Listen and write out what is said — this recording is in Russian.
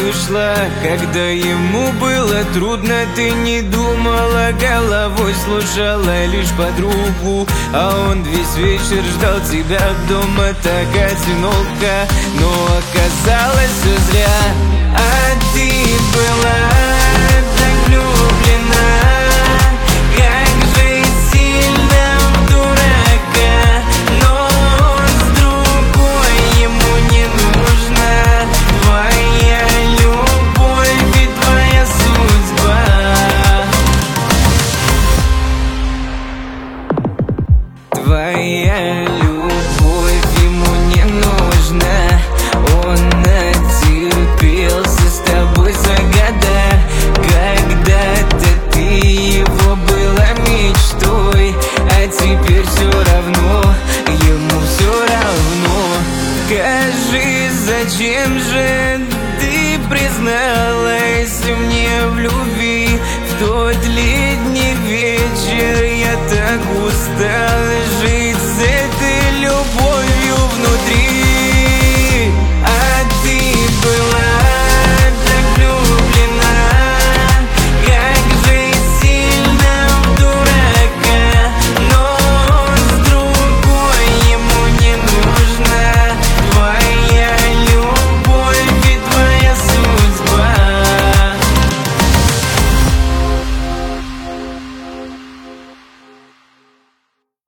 ушла. Когда ему было трудно, ты не думала головой, слушала лишь подругу. А он весь вечер ждал тебя дома, так одиноко. Но оказалось все зря, а ты была так влюблена. Как же сильно в дурака, но он с другой, ему не нужна твоя любовь и твоя судьба. Твоя любовь ему не нужна, он натерпелся с тобой за года. Когда-то ты его была мечтой, а теперь все равно, ему все равно. Скажи, зачем же ты призналась мне в любви в тот лет?